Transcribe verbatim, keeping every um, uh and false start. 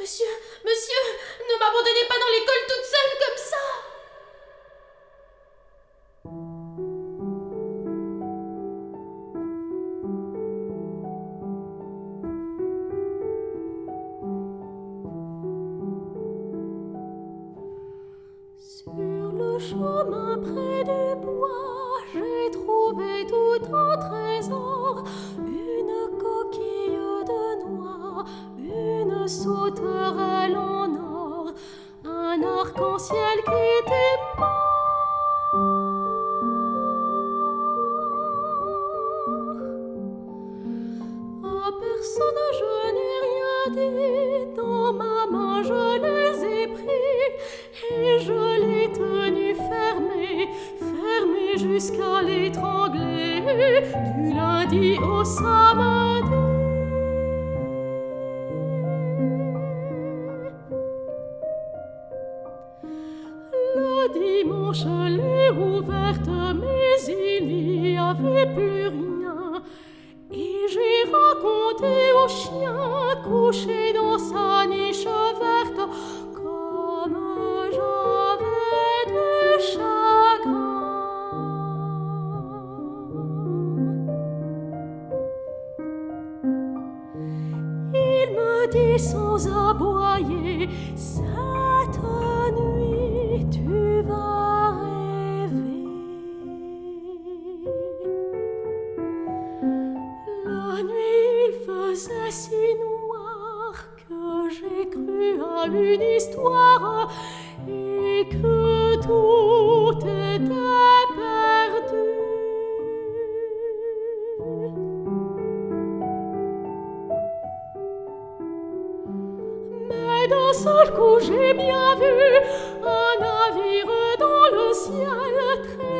Monsieur, monsieur, ne m'abandonnez pas dans l'école toute seule comme ça. Sur le chemin près du bois, j'ai trouvé tout un trésor, une coquille de noix, une sauterelle en or, un arc-en-ciel qui était mort. À personne je n'ai rien dit, dans ma main je les ai pris, et je l'ai tenu fermé, fermé jusqu'à l'étrangler, du lundi au samedi. Le dimanche je l'ai ouverte, mais il n'y avait plus rien, et j'ai raconté au chien couché dans sa niche verte, comme j'avais du chagrin. Il me dit sans aboyer, cette nuit tu vas rêver. La nuit il faisait si noir que j'ai cru à une histoire et que tout était perdu. Mais d'un seul coup j'ai bien vu un navire dans le ciel, très